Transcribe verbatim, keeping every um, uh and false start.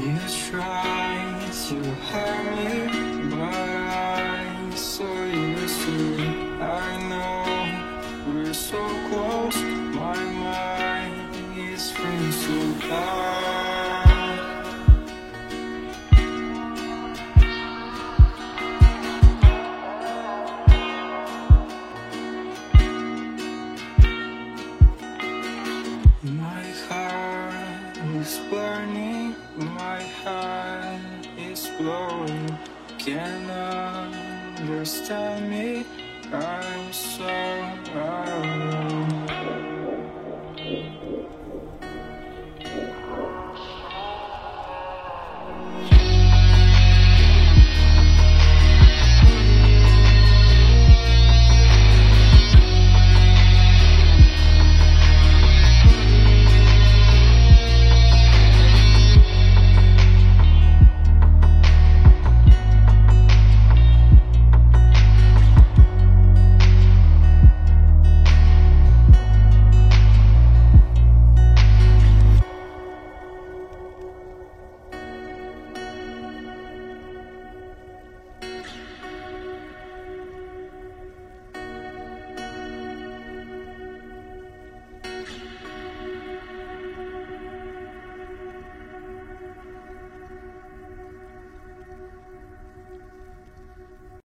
You tried to hurt me, but I saw you through. I know we're so close, my mind is free so bad. My heart is burning, my heart is blowing. Can't understand me, I'm so alone.